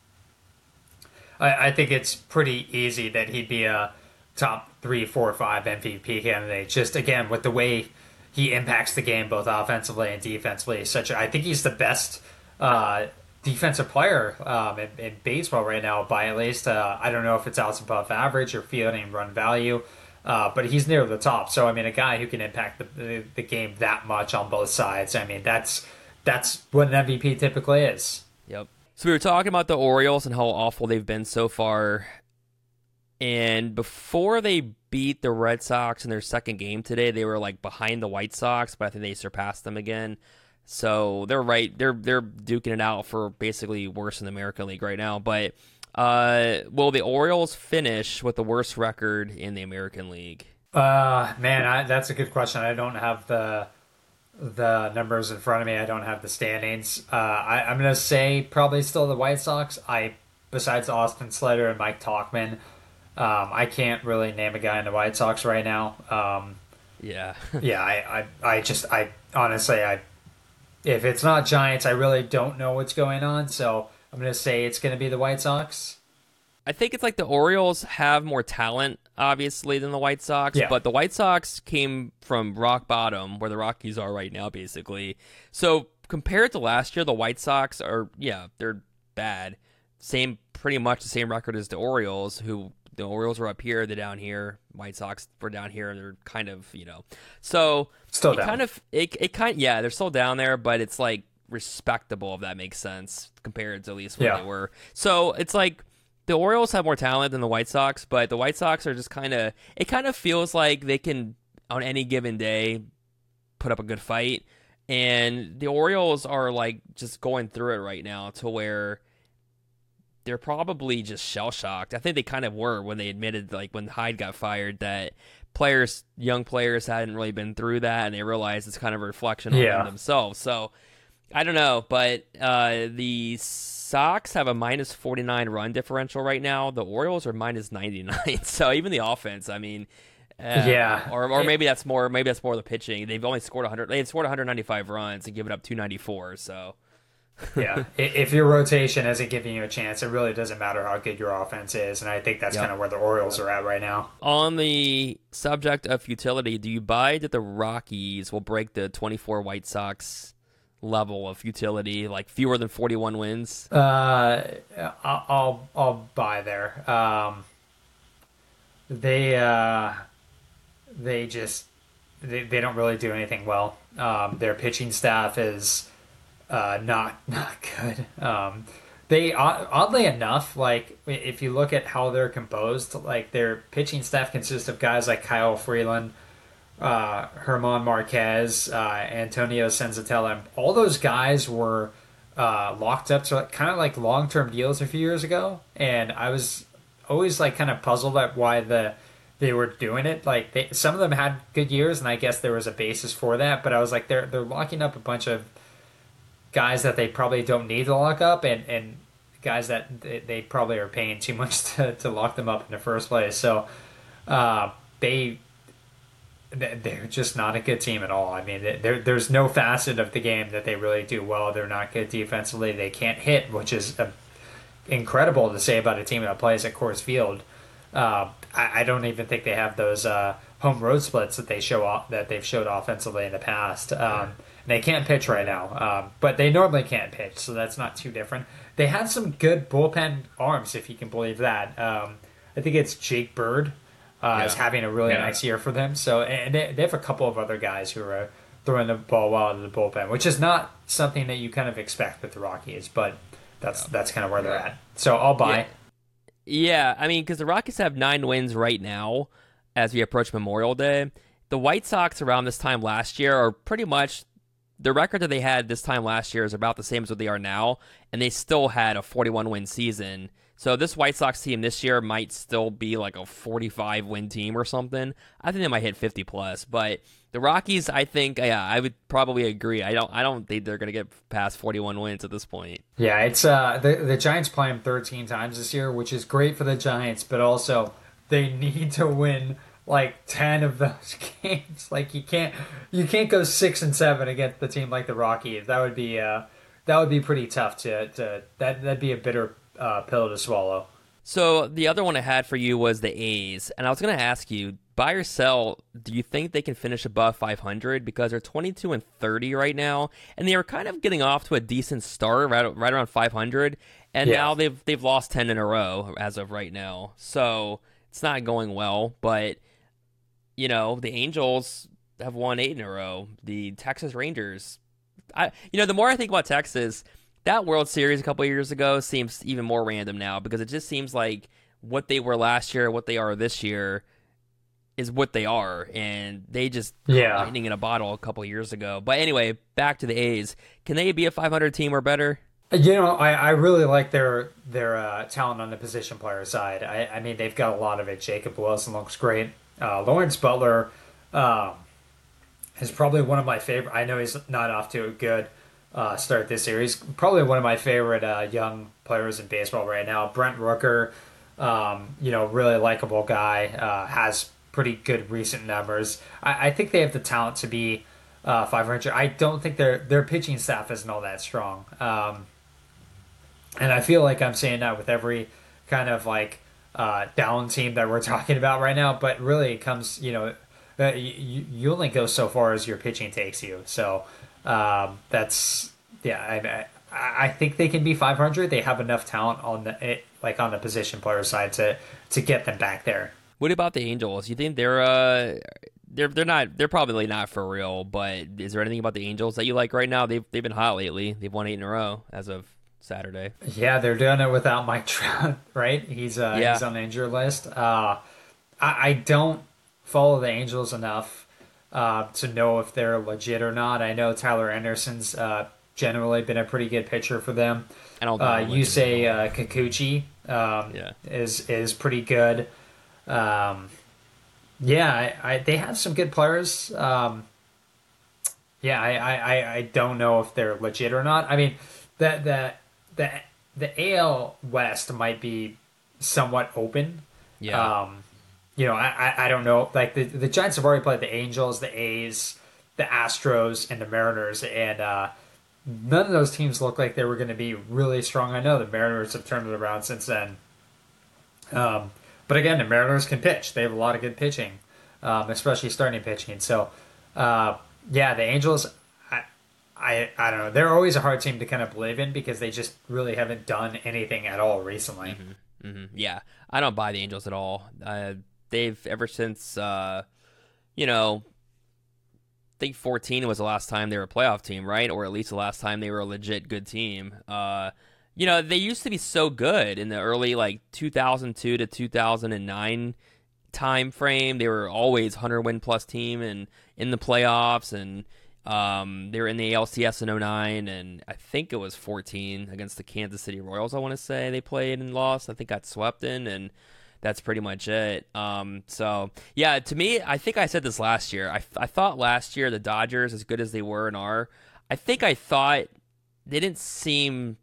I, I think it's pretty easy that he'd be a top three, four, five M V P candidate. Just again with the way he impacts the game both offensively and defensively. Such a, I think he's the best uh, defensive player um, in, in baseball right now by at least uh, I don't know if it's outs above average or fielding run value, uh, but he's near the top. So I mean, a guy who can impact the, the the game that much on both sides. I mean, that's that's what an M V P typically is. Yep. So we were talking about the Orioles and how awful they've been so far. And before they beat the Red Sox in their second game today, they were like behind the White Sox, but I think they surpassed them again. So they're right. They're they're duking it out for basically worse in the American League right now. But uh, will the Orioles finish with the worst record in the American League? Uh, man, I, that's a good question. I don't have the the numbers in front of me. I don't have the standings. Uh, I, I'm going to say probably still the White Sox. I, besides Austin Slater and Mike Tauchman, um, I can't really name a guy in the White Sox right now. Um, yeah. yeah, I, I, I just, I honestly, I, if it's not Giants, I really don't know what's going on. So I'm going to say it's going to be the White Sox. I think it's like the Orioles have more talent, obviously, than the White Sox, yeah. But the White Sox came from rock bottom, where the Rockies are right now, basically. So compared to last year, the White Sox are, yeah, they're bad. Same, pretty much the same record as the Orioles, who the Orioles were up here, they're down here. White Sox were down here, and they're kind of, you know. So still it down. kind of, it, it kind, yeah, they're still down there, but it's like respectable, if that makes sense, compared to at least where yeah. they were. So it's like, the Orioles have more talent than the White Sox, but the White Sox are just kind of, it kind of feels like they can, on any given day, put up a good fight. And the Orioles are like just going through it right now to where they're probably just shell-shocked. I think they kind of were when they admitted, like when Hyde got fired, that players, young players hadn't really been through that, and they realized it's kind of a reflection on yeah. them themselves. So, I don't know, but uh, the Sox have a minus forty-nine run differential right now. The Orioles are minus ninety-nine. So even the offense, I mean, Uh, Yeah. or or It- maybe that's more. Maybe that's more the pitching. They've only scored one hundred. They had scored one hundred ninety-five runs and given up two ninety-four. So Yeah, I- if your rotation isn't giving you a chance, it really doesn't matter how good your offense is, and I think that's Yep. kind of where the Orioles are at right now. on the subject of futility, do you buy that the Rockies will break the twenty-four White Sox level of futility, like fewer than forty-one wins? Uh, I'll I'll, I'll buy there. Um, they uh, they just they, they don't really do anything well. Um, their pitching staff is uh, not not good. Um, they oddly enough, like if you look at how they're composed, like their pitching staff consists of guys like Kyle Freeland, uh, Herman Marquez, uh, Antonio Senzatella. All those guys were uh, locked up to like, kind of like long term deals a few years ago, and I was always like kind of puzzled at why the they were doing it. Like they, some of them had good years, and I guess there was a basis for that. But I was like, they're they're locking up a bunch of guys that they probably don't need to lock up, and, and guys that they, they probably are paying too much to, to lock them up in the first place. So uh, they they're just not a good team at all. I mean, there there's no facet of the game that they really do well. They're not good defensively. They can't hit, which is a, incredible to say about a team that plays at Coors Field. Uh, I, I don't even think they have those uh, home road splits that they show off that they've showed offensively in the past. Um, and they can't pitch right now, um, but they normally can't pitch, so that's not too different. They had some good bullpen arms, if you can believe that. Um, I think it's Jake Bird uh, Yeah. is having a really Yeah. nice year for them. So, and they, they have a couple of other guys who are throwing the ball well to the bullpen, which is not something that you kind of expect with the Rockies, but that's that's kind of where they're at. So I'll buy. Yeah. Yeah, I mean, because the Rockets have nine wins right now as we approach Memorial Day. The White Sox around this time last year are pretty much the record that they had this time last year is about the same as what they are now, and they still had a forty-one win season. So this White Sox team this year might still be like a forty-five win team or something. I think they might hit fifty plus, but the Rockies, I think, yeah, I would probably agree. I don't, I don't think they're going to get past forty-one wins at this point. Yeah, it's uh the the Giants play them thirteen times this year, which is great for the Giants, but also they need to win like ten of those games. Like you can't you can't go six and seven against the team like the Rockies. That would be uh that would be pretty tough to to that that'd be a bitter uh, pill to swallow. So the other one I had for you was the A's, and I was going to ask you, buy or sell, do you think they can finish above five hundred? Because they're twenty-two and thirty right now, and they were kind of getting off to a decent start, right, right around five hundred, and Yeah. now they've they've lost ten in a row as of right now. So it's not going well, but you know the Angels have won eight in a row. The Texas Rangers, I you know the more I think about Texas. That World Series a couple of years ago seems even more random now because it just seems like what they were last year, what they are this year, is what they are, and they just Yeah. lightning in a bottle a couple of years ago. But anyway, back to the A's. Can they be a five hundred team or better? You know, I, I really like their their uh, talent on the position player side. I, I mean, they've got a lot of it. Jacob Wilson looks great. Uh, Lawrence Butler um, is probably one of my favorite. I know he's not off to a good uh, start this year. He's probably one of my favorite uh, young players in baseball right now. Brent Rooker, um, you know, really likable guy, uh, has pretty good recent numbers. I, I think they have the talent to be uh, five hundred. I don't think their their pitching staff isn't all that strong. Um, and I feel like I'm saying that with every kind of like uh, down team that we're talking about right now. But really, it comes, you know, uh, you, you only go so far as your pitching takes you. So um, that's, yeah, I, I, I think they can be five hundred. They have enough talent on the it, like on the position player side to to get them back there. What about the Angels? You think they're uh they're they're not they're probably not for real, but is there anything about the Angels that you like right now? They've they've been hot lately. They've won eight in a row as of Saturday. Yeah, they're doing it without Mike Trout, right? He's uh, Yeah. he's on the injured list. Uh, I, I don't follow the Angels enough uh, to know if they're legit or not. I know Tyler Anderson's uh, generally been a pretty good pitcher for them. I don't Uh, know. you say uh, Kikuchi um, Yeah. is is pretty good. Um, yeah, I, I, they have some good players. Um, yeah, I, I, I- I don't know if they're legit or not. I mean, that that the the A L West might be somewhat open. Yeah. Um, you know, I, I I don't know. Like the the Giants have already played the Angels, the A's, the Astros, and the Mariners, and uh, none of those teams look like they were going to be really strong. I know the Mariners have turned it around since then. Um, but again, the Mariners can pitch. They have a lot of good pitching, um, especially starting pitching. So, uh, yeah, the Angels, I, I, I don't know. They're always a hard team to kind of believe in because they just really haven't done anything at all recently. Mm-hmm. Mm-hmm. Yeah, I don't buy the Angels at all. Uh, they've ever since, uh, you know, I think fourteen was the last time they were a playoff team, right? Or at least the last time they were a legit good team. Uh, you know, they used to be so good in the early, like, two thousand two to two thousand nine time frame. They were always one hundred win plus team and in the playoffs, and um, they were in the A L C S in oh nine, and I think it was fourteen against the Kansas City Royals, I want to say they played and lost. I think got swept in, and that's pretty much it. Um, so, yeah, to me, I think I said this last year. I, I thought last year the Dodgers, as good as they were and are, I think I thought they didn't seem...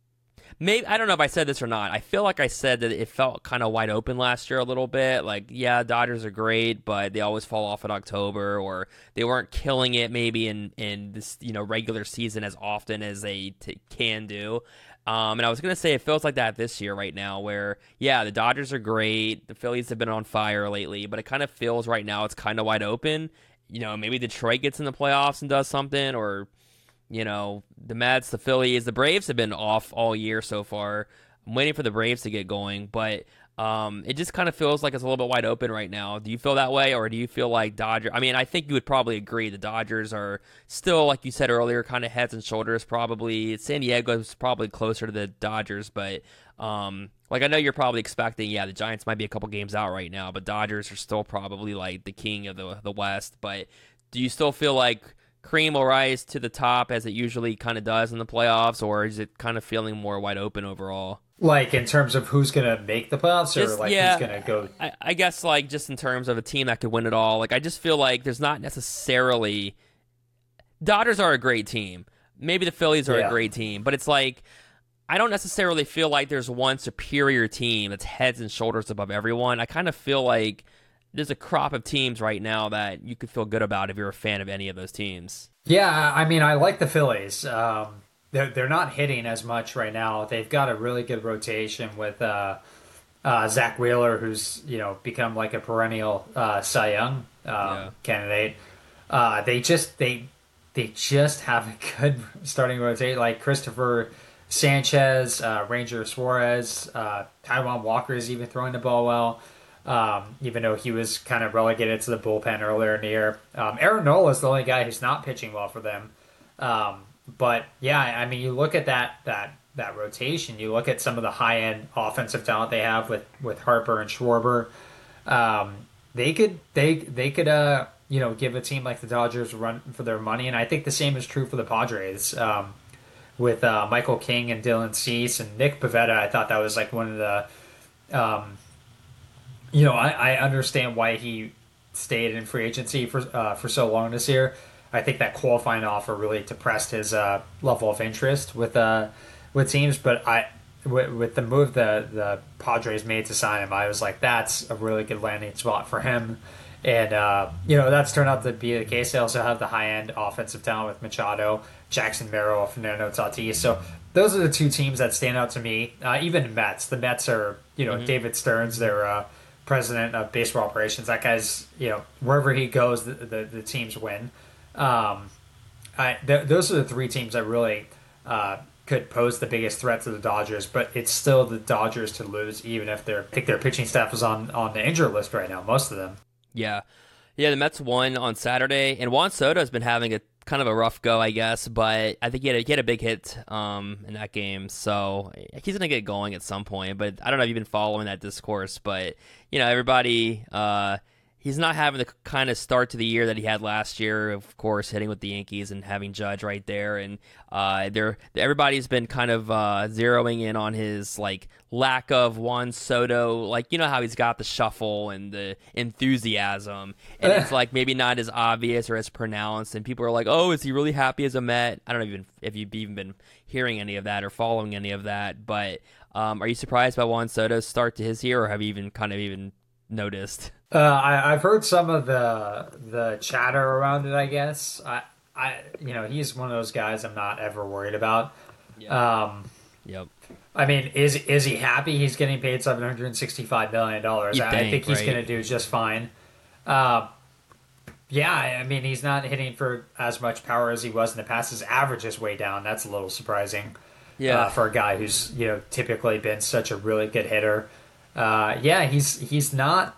Maybe I don't know if I said this or not. I feel like I said that it felt kind of wide open last year a little bit. Like, yeah, Dodgers are great, but they always fall off in October, or they weren't killing it maybe in, in this, you know, regular season as often as they t- can do. Um, and I was going to say it feels like that this year right now where, yeah, the Dodgers are great. The Phillies have been on fire lately, but it kind of feels right now it's kind of wide open. You know, maybe Detroit gets in the playoffs and does something, or, you know, the Mets, the Phillies, the Braves have been off all year so far. I'm waiting for the Braves to get going, but um, it just kind of feels like it's a little bit wide open right now. Do you feel that way, or do you feel like Dodgers? I mean, I think you would probably agree the Dodgers are still, like you said earlier, kind of heads and shoulders probably. San Diego is probably closer to the Dodgers, but um, like I know you're probably expecting, yeah, the Giants might be a couple games out right now, but Dodgers are still probably like the king of the the West. But do you still feel like cream will rise to the top as it usually kind of does in the playoffs, or is it kind of feeling more wide open overall? Like in terms of who's going to make the playoffs, or Just, like yeah, who's going to go? I, I guess like just in terms of a team that could win it all. Like I just feel like there's not necessarily Dodgers are a great team. Maybe the Phillies are Yeah. a great team, but it's like I don't necessarily feel like there's one superior team that's heads and shoulders above everyone. I kind of feel like there's a crop of teams right now that you could feel good about if you're a fan of any of those teams. Yeah, I mean, I like the Phillies. Um, they're they're not hitting as much right now. They've got a really good rotation with uh, uh, Zach Wheeler, who's you know become like a perennial uh, Cy Young um, Yeah. candidate. Uh, they just they they just have a good starting rotation, like Christopher Sanchez, uh, Ranger Suarez, uh, Taiwan Walker is even throwing the ball well. Um, even though he was kind of relegated to the bullpen earlier in the year. Um, Aaron Nola is the only guy who's not pitching well for them. Um, but yeah, I mean, you look at that that that rotation. You look at some of the high end offensive talent they have with, with Harper and Schwarber. Um, they could they they could uh you know give a team like the Dodgers a run for their money, and I think the same is true for the Padres. Um, with uh, Michael King and Dylan Cease and Nick Pivetta, I thought that was like one of the um, You know, I, I understand why he stayed in free agency for uh, for so long this year. I think that qualifying offer really depressed his uh, level of interest with uh, with teams. But I, with, with the move the the Padres made to sign him, I was like, that's a really good landing spot for him. And uh, you know, that's turned out to be the case. They also have the high end offensive talent with Machado, Jackson Merrill, Fernando Tatis. So those are the two teams that stand out to me. Uh, even the Mets. The Mets are, you know, Mm-hmm. David Stearns. They're uh, president of baseball operations. That guy's, you know, wherever he goes, the the, the teams win. Um, I th- those are the three teams that really uh, could pose the biggest threat to the Dodgers. But it's still the Dodgers to lose, even if their I think their pitching staff is on on the injured list right now. Most of them. Yeah. Yeah, the Mets won on Saturday, and Juan Soto has been having a kind of a rough go, I guess, but I think he had a, he had a big hit um, in that game, so he's going to get going at some point, but I don't know if you've been following that discourse, but, you know, everybody, uh, he's not having the kind of start to the year that he had last year, of course, hitting with the Yankees and having Judge right there, and uh, they're, everybody's been kind of uh, zeroing in on his, like, lack of Juan Soto, like, you know how he's got the shuffle and the enthusiasm, and it's like maybe not as obvious or as pronounced, and people are like, oh, is he really happy as a Met? I don't know even if you've even been hearing any of that or following any of that, but um, are you surprised by Juan Soto's start to his year, or have you even kind of even noticed? Uh, I, I've heard some of the the chatter around it. I guess I, I, you know, he's one of those guys I'm not ever worried about. Yep. Um, Yep. I mean, is is he happy? He's getting paid seven hundred sixty five million dollars. You I, I think, think he's right? going to do just fine. Uh, yeah, I mean, he's not hitting for as much power as he was in the past. His average is way down. That's a little surprising. Yeah. Uh, for a guy who's you know typically been such a really good hitter. Uh, yeah, he's he's not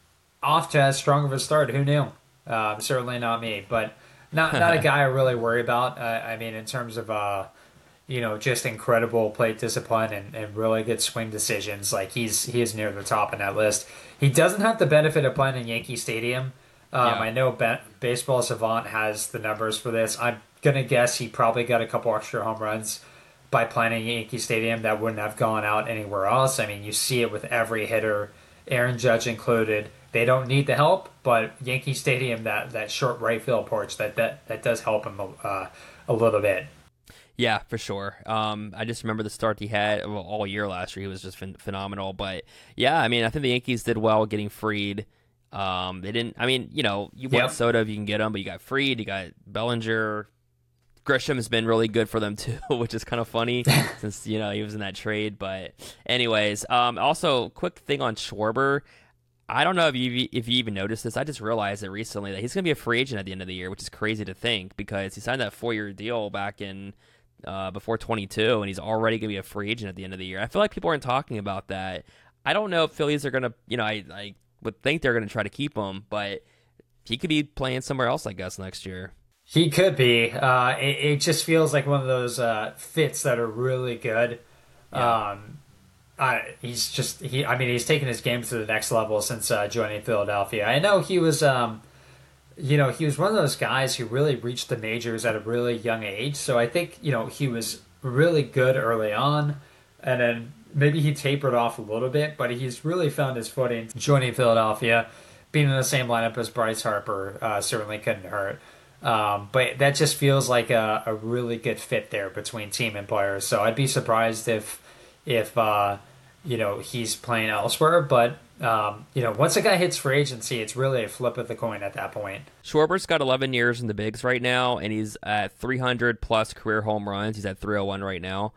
off to as strong of a start. Who knew? Uh, certainly not me, but not not a guy I really worry about. Uh, I mean, in terms of uh, you know just incredible plate discipline and, and really good swing decisions, like he's he is near the top in that list. He doesn't have the benefit of playing in Yankee Stadium. Um, Yeah. I know ba- Baseball Savant has the numbers for this. I'm gonna guess he probably got a couple extra home runs by playing in Yankee Stadium that wouldn't have gone out anywhere else. I mean, you see it with every hitter, Aaron Judge included. They don't need the help, but Yankee Stadium, that, that short right field porch, that that, that does help him uh, a little bit. Yeah, for sure. Um, I just remember the start he had well, all year last year. He was just phen- phenomenal. But yeah, I mean, I think the Yankees did well getting Freed. Um, they didn't. I mean, you know, you want Yep. Soto if you can get him, but you got Freed, you got Bellinger. Grisham has been really good for them too, which is kind of funny since you know he was in that trade. But anyways, um, also quick thing on Schwarber. I don't know if you if you even noticed this. I just realized it recently that he's going to be a free agent at the end of the year, which is crazy to think because he signed that four year deal back in uh, before twenty-two, and he's already going to be a free agent at the end of the year. I feel like people aren't talking about that. I don't know if Phillies are going to, you know, I, I would think they're going to try to keep him, but he could be playing somewhere else, I guess, next year. He could be. Uh, it, it just feels like one of those uh, fits that are really good. Yeah. Um, I, he's just he. I mean, he's taken his game to the next level since uh, joining Philadelphia. I know he was, um, you know, he was one of those guys who really reached the majors at a really young age. So I think you know he was really good early on, and then maybe he tapered off a little bit, but he's really found his footing joining Philadelphia. Being in the same lineup as Bryce Harper uh, certainly couldn't hurt. Um, but that just feels like a, a really good fit there between team and players. So I'd be surprised if if uh, you know he's playing elsewhere. But um, you know, once a guy hits free agency, it's really a flip of the coin at that point. Schwarber's got eleven years in the bigs right now, and he's at three hundred plus career home runs. He's at three oh one right now.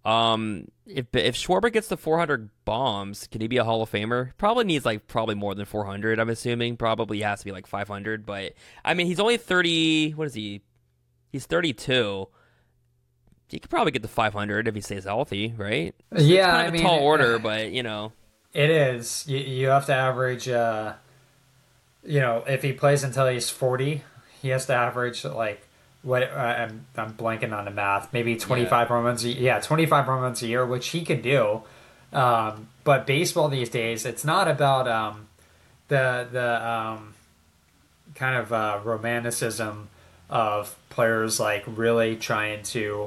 Um, if if Schwarber gets to four hundred bombs, can he be a Hall of Famer? Probably needs like probably more than four hundred. I'm assuming probably has to be like five hundred. But I mean, he's only thirty. What is he? He's thirty-two. He could probably get to five hundred if he stays healthy, right? Yeah, Kind of I a mean, tall order, but you know, it is. You, you have to average. Uh, you know, if he plays until he's forty, he has to average like what uh, I'm I'm blanking on the math. Maybe twenty-five home runs. A, yeah, twenty-five home runs a year, which he can do. Um, but baseball these days, it's not about um, the the um, kind of uh, romanticism of players like really trying to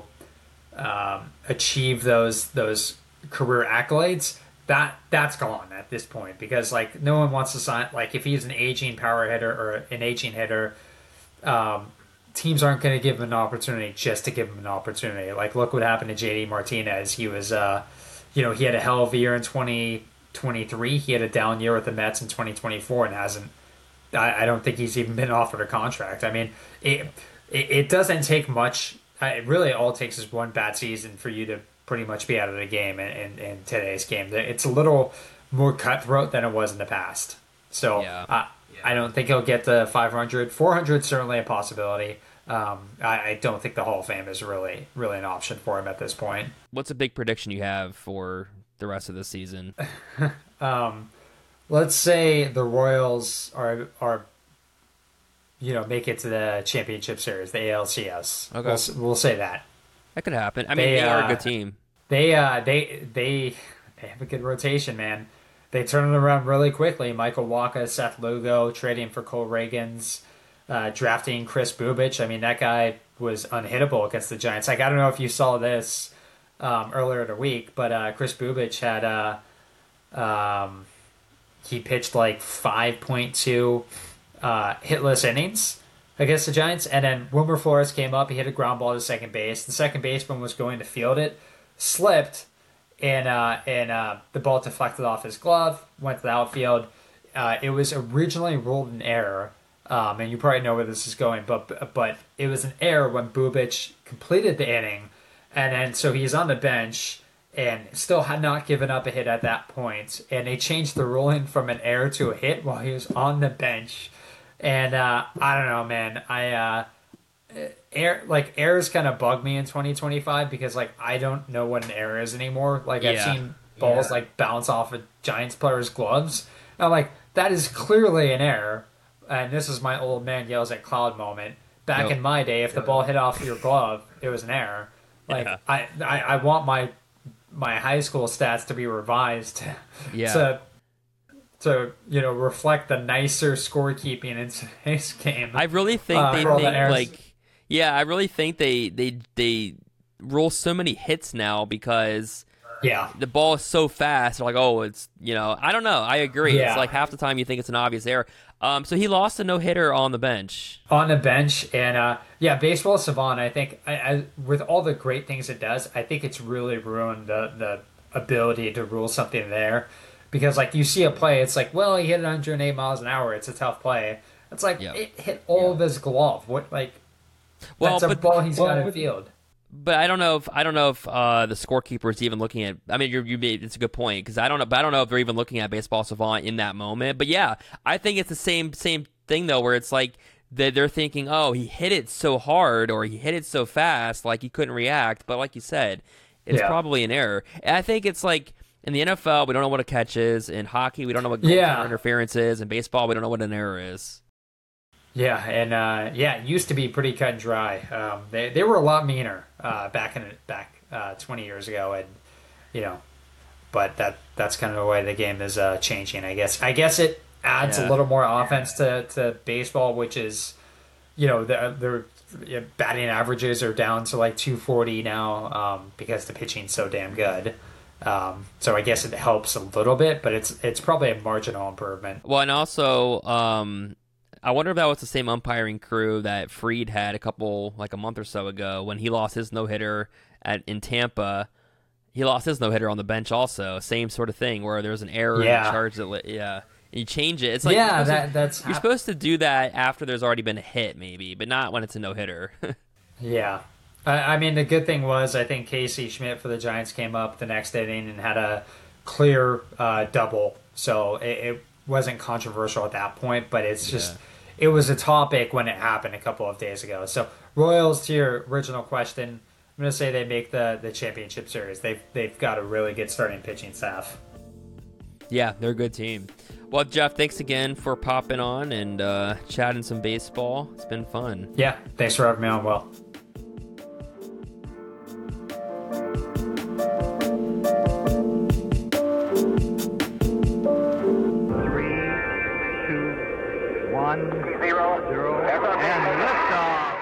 um, achieve those those career accolades. That that's gone at this point because like no one wants to sign like if he's an aging power hitter or an aging hitter. Um, teams aren't going to give him an opportunity just to give him an opportunity. Like, look what happened to J D Martinez. He was, uh, you know, he had a hell of a year in twenty twenty-three. He had a down year with the Mets in twenty twenty-four and hasn't. I, I don't think he's even been offered a contract. I mean, it it, it doesn't take much. It really all it takes is one bad season for you to pretty much be out of the game in, in, in today's game. It's a little more cutthroat than it was in the past. So Yeah. uh, I don't think he'll get the five hundred. four hundred certainly a possibility. Um, I, I don't think the Hall of Fame is really really an option for him at this point. what's a big prediction you have for the rest of the season? Um, let's say the Royals are are you know make it to the championship series, the A L C S. Okay. We'll, we'll say that That could happen. I mean, They, they, are a uh, good team. they uh, they they they have a good rotation, man. They turn it around really quickly. Michael Wacha, Seth Lugo, trading for Cole Reagans, uh, drafting Chris Bubich. I mean, that guy was unhittable against the Giants. Like, I don't know if you saw this um, earlier in the week, but uh, Chris Bubich had uh, um, he pitched like five point two uh, hitless innings against the Giants, and then Wilmer Flores came up. He hit a ground ball to second base. The second baseman was going to field it, slipped, and uh, and uh, the ball deflected off his glove, went to the outfield. uh, it was originally ruled an error, um, and you probably know where this is going, but but it was an error when Bubic completed the inning, and then so he's on the bench and still had not given up a hit at that point, and they changed the ruling from an error to a hit while he was on the bench, and uh, I don't know, man, I. Uh, Air like errors kind of bug me in twenty twenty-five because like I don't know what an error is anymore. Like I've Yeah. seen balls Yeah. like bounce off of Giants players' gloves. And I'm like, that is clearly an error. And this is my old man yells at cloud moment. Back Yep. in my day, if the ball hit off your glove, it was an error. Like Yeah. I, I, I want my my high school stats to be revised Yeah. to to you know reflect the nicer scorekeeping in today's game. I really think Uh, they for all the think errors. like yeah, I really think they they they rule so many hits now because yeah. the ball is so fast. They're like, oh, it's you know, I don't know. I agree. Yeah. It's like half the time you think it's an obvious error. Um, so he lost a no hitter on the bench. On the bench, and uh, yeah, Baseball Savant. I think, I, I, with all the great things it does, I think it's really ruined the the ability to rule something there, because like you see a play, it's like, well, he hit it one hundred eight miles an hour. It's a tough play. It's like Yeah. it hit all of his glove. What like? Well, that's a but- ball he's well, got in with- field. But I don't know if I don't know if uh, the scorekeeper is even looking at. I mean, you're, you made it's a good point because I don't know. But I don't know if they're even looking at Baseball Savant in that moment. But yeah, I think it's the same same thing though, where it's like that they're thinking, oh, he hit it so hard or he hit it so fast, like he couldn't react. But like you said, it's Yeah. probably an error. And I think it's like in the N F L, we don't know what a catch is. In hockey, we don't know what goal Yeah. interference is. In baseball, we don't know what an error is. Yeah, and uh, yeah, it used to be pretty cut and dry. Um, they they were a lot meaner uh, back in back uh, twenty years ago, and you know, but that that's kind of the way the game is uh, changing. I guess I guess it adds Yeah. a little more offense to, to baseball, which is, you know, their their yeah, batting averages are down to like two forty now um, because the pitching's so damn good. Um, so I guess it helps a little bit, but it's it's probably a marginal improvement. Well, and also, um, I wonder if that was the same umpiring crew that Freed had a couple, like a month or so ago, when he lost his no hitter at in Tampa. He lost his no hitter on the bench, also same sort of thing, where there's an error in Yeah. the charge that, li- yeah, and you change it. It's like you're Yeah, supposed to- that that's you're supposed to do that after there's already been a hit, maybe, but not when it's a no hitter. Yeah. I I mean, the good thing was I think Casey Schmidt for the Giants came up the next inning and had a clear uh, double. So it, it wasn't controversial at that point, but it's just, it was a topic when it happened a couple of days ago. So Royals, to your original question, I'm going to say they make the, the championship series. They've, they've got a really good starting pitching staff. Yeah, they're a good team. Well, Jeff, thanks again for popping on and uh, chatting some baseball. It's been fun. Yeah. Thanks for having me on, Will. Three, two, one, zero, zero, and liftoff.